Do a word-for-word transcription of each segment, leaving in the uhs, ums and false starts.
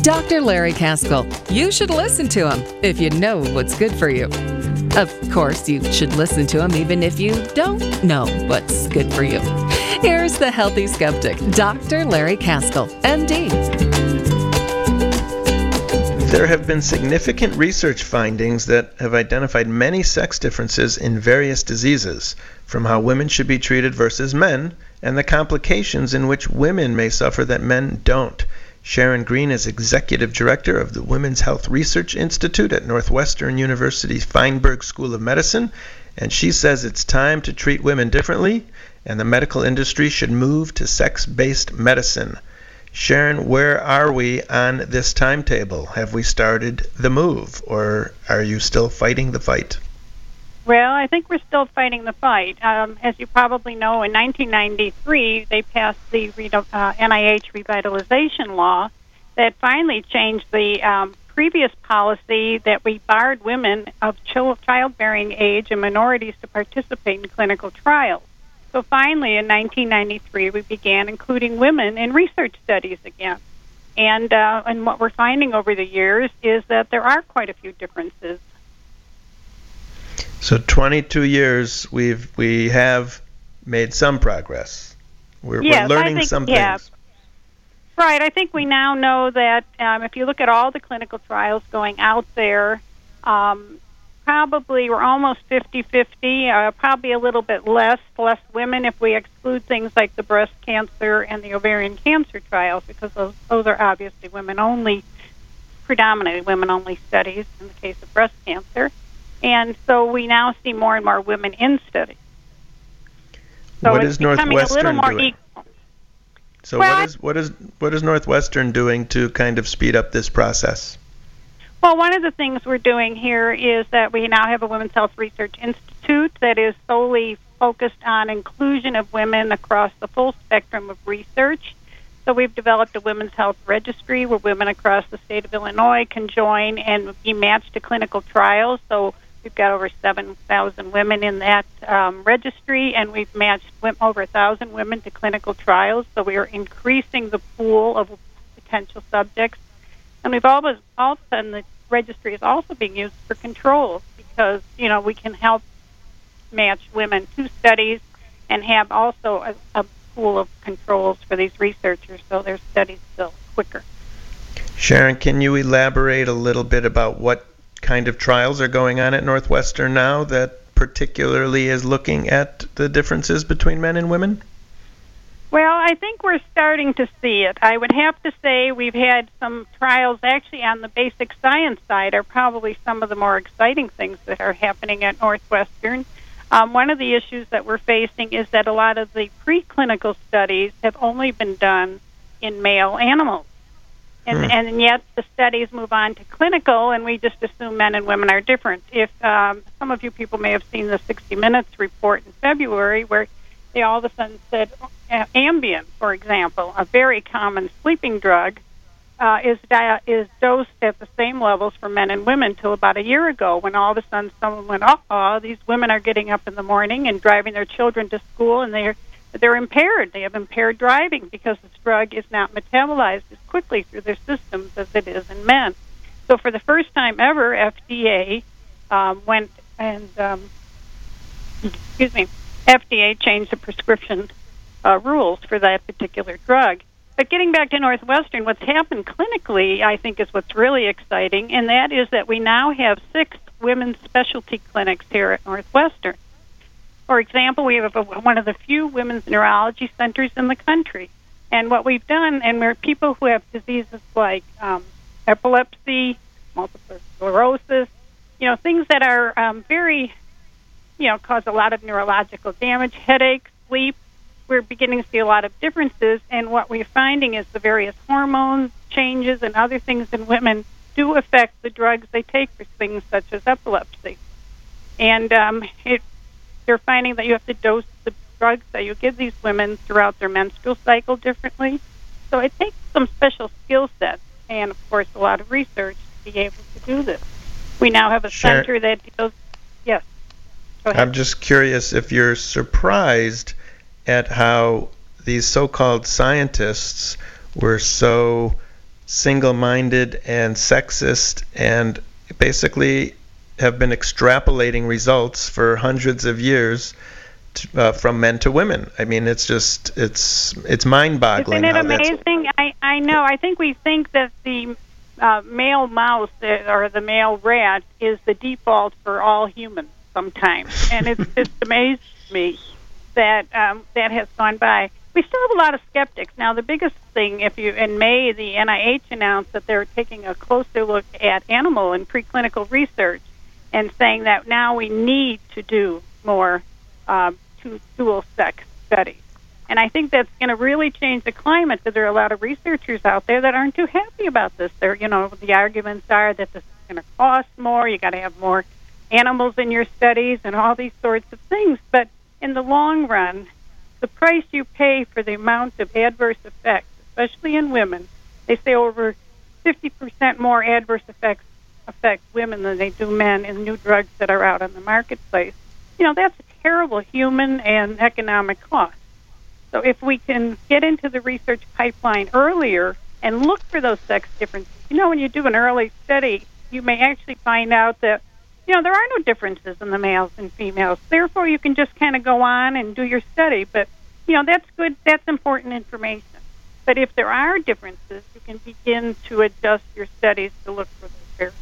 Doctor Larry Kaskel. You should listen to him if you know what's good for you. Of course, you should listen to him even if you don't know what's good for you. Here's the Healthy Skeptic, Doctor Larry Kaskel, M D. There have been significant research findings that have identified many sex differences in various diseases, from how women should be treated versus men, and the complications in which women may suffer that men don't. Sharon Green is Executive Director of the Women's Health Research Institute at Northwestern University's Feinberg School of Medicine, and she says it's time to treat women differently, and the medical industry should move to sex-based medicine. Sharon, where are we on this timetable? Have we started the move, or are you still fighting the fight? Well, I think we're still fighting the fight. Um, as you probably know, in nineteen ninety-three, they passed the uh, N I H revitalization law that finally changed the um, previous policy that we barred women of childbearing age and minorities to participate in clinical trials. So finally, in nineteen ninety-three, we began including women in research studies again. And, uh, and what we're finding over the years is that there are quite a few differences. So twenty-two years, we've we have made some progress. We're, yes, we're learning I think, some yeah. things. Right. I think we now know that um, if you look at all the clinical trials going out there, um, probably we're almost fifty-fifty, uh, probably a little bit less, less women if we exclude things like the breast cancer and the ovarian cancer trials, because those, those are obviously women-only, predominantly women-only studies in the case of breast cancer. And so we now see more and more women in studies. So what it's is becoming Northwestern a little more doing? equal. So well, what is what is what is Northwestern doing to kind of speed up this process? Well, one of the things we're doing here is that we now have a Women's Health Research Institute that is solely focused on inclusion of women across the full spectrum of research. So we've developed a women's health registry where women across the state of Illinois can join and be matched to clinical trials. So we've got over seven thousand women in that um, registry, and we've matched over one thousand women to clinical trials. So we are increasing the pool of potential subjects. And we've always, all of a sudden, the registry is also being used for controls because, you know, we can help match women to studies and have also a, a pool of controls for these researchers so their studies go quicker. Sharon, can you elaborate a little bit about what kind of trials are going on at Northwestern now that particularly is looking at the differences between men and women? Well, I think we're starting to see it. I would have to say we've had some trials actually on the basic science side are probably some of the more exciting things that are happening at Northwestern. Um, one of the issues that we're facing is that a lot of the preclinical studies have only been done in male animals. And, hmm. and yet the studies move on to clinical, and we just assume men and women are different. If um, some of you people may have seen the sixty minutes report in February where they all of a sudden said uh, Ambien, for example, a very common sleeping drug, uh, is di- is dosed at the same levels for men and women till about a year ago, when all of a sudden someone went, uh-oh, these women are getting up in the morning and driving their children to school, and they're they're impaired. They have impaired driving because this drug is not metabolized as quickly through their systems as it is in men. So for the first time ever, F D A um, went and, um, excuse me, F D A changed the prescription uh, rules for that particular drug. But getting back to Northwestern, what's happened clinically, I think, is what's really exciting, and that is that we now have six women's specialty clinics here at Northwestern. For example, we have a, one of the few women's neurology centers in the country. And what we've done, and we're people who have diseases like um, epilepsy, multiple sclerosis, you know, things that are um, very, you know, cause a lot of neurological damage, headaches, sleep. We're beginning to see a lot of differences, and what we're finding is the various hormones changes and other things in women do affect the drugs they take for things such as epilepsy. And um, it, they're finding that you have to dose the drugs that you give these women throughout their menstrual cycle differently. So it takes some special skill sets and, of course, a lot of research to be able to do this. We now have a Sure. center that deals... Yes. I'm just curious if you're surprised at how these so-called scientists were so single-minded and sexist, and basically have been extrapolating results for hundreds of years to, uh, from men to women. I mean, it's just, it's it's mind-boggling. Isn't it amazing? I, I know. I think we think that the uh, male mouse uh, or the male rat is the default for all humans sometimes. And it's just amazed me that um, that has gone by. We still have a lot of skeptics. Now, the biggest thing, if you in May, the N I H announced that they're taking a closer look at animal and preclinical research and saying that now we need to do more um, two dual-sex studies. And I think that's going to really change the climate, because there are a lot of researchers out there that aren't too happy about this. They're, you know, the arguments are that this is going to cost more, you got to have more animals in your studies and all these sorts of things. But in the long run, the price you pay for the amount of adverse effects, especially in women, they say over fifty percent more adverse effects affect women than they do men in new drugs that are out on the marketplace. You know, that's a terrible human and economic cost. So if we can get into the research pipeline earlier and look for those sex differences, you know, when you do an early study, you may actually find out that, you know, there are no differences in the males and females. Therefore, you can just kind of go on and do your study. But, you know, that's good. That's important information. But if there are differences, you can begin to adjust your studies to look for those differences.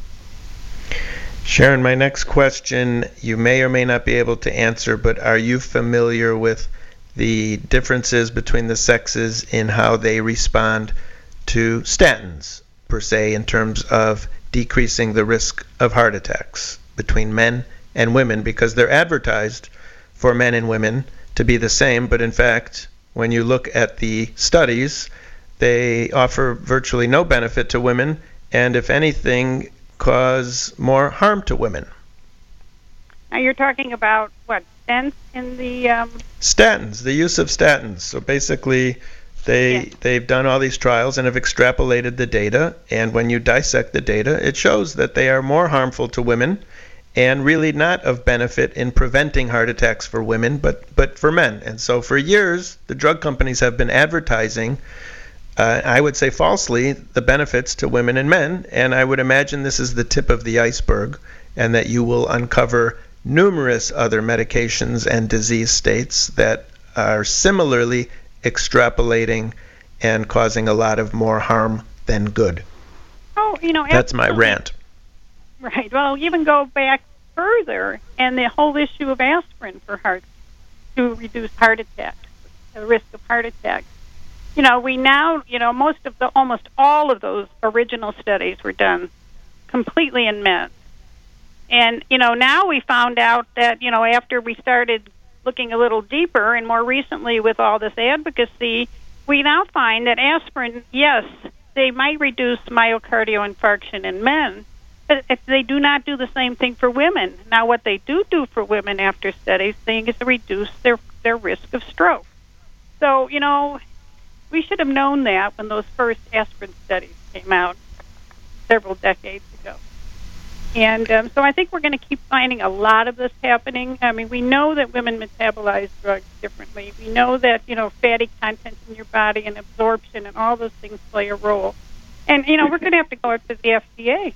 Sharon, my next question you may or may not be able to answer, but are you familiar with the differences between the sexes in how they respond to statins, per se, in terms of decreasing the risk of heart attacks between men and women? Because they're advertised for men and women to be the same, but in fact, when you look at the studies, they offer virtually no benefit to women, and if anything, cause more harm to women. Now you're talking about, what, stents in the... Um... Statins, the use of statins. So basically, they, yeah. they've done all these trials and have extrapolated the data, and when you dissect the data, it shows that they are more harmful to women and really not of benefit in preventing heart attacks for women, but, but for men. And so for years, the drug companies have been advertising, uh, I would say falsely, the benefits to women and men, and I would imagine this is the tip of the iceberg, and that you will uncover numerous other medications and disease states that are similarly extrapolating and causing a lot of more harm than good. Oh, you know, that's absolutely. My rant. Right. Well, even go back further, and the whole issue of aspirin for heart to reduce heart attacks, the risk of heart attacks. You know, we now, you know, most of the, almost all of those original studies were done completely in men. And, you know, now we found out that, you know, after we started looking a little deeper, and more recently with all this advocacy, we now find that aspirin, yes, they might reduce myocardial infarction in men, but if they do not do the same thing for women. Now, what they do do for women after studies, they is to reduce their, their risk of stroke. So, you know, we should have known that when those first aspirin studies came out several decades ago. And um, so I think we're going to keep finding a lot of this happening. I mean, we know that women metabolize drugs differently. We know that, you know, fatty content in your body and absorption and all those things play a role. And, you know, we're going to have to go to the F D A.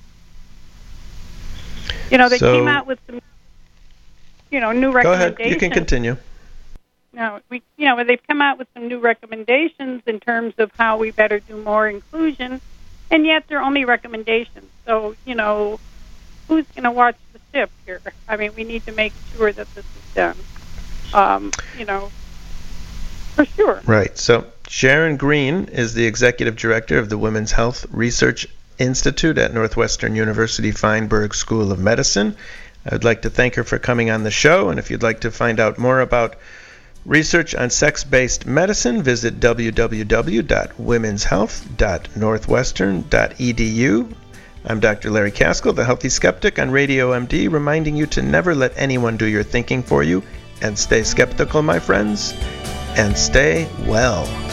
You know, they so, came out with some, you know, new recommendations. Go ahead. You can continue. No, we, you know, they've come out with some new recommendations in terms of how we better do more inclusion, and yet they're only recommendations. So, you know, who's going to watch the ship here? I mean, we need to make sure that this is done, um, you know, for sure. Right. So Sharon Green is the executive director of the Women's Health Research Institute at Northwestern University Feinberg School of Medicine. I would like to thank her for coming on the show, and if you'd like to find out more about research on sex-based medicine, visit w w w dot womens health dot northwestern dot e d u. I'm Doctor Larry Kaskel, the Healthy Skeptic on Radio M D, reminding you to never let anyone do your thinking for you, and stay skeptical, my friends, and stay well.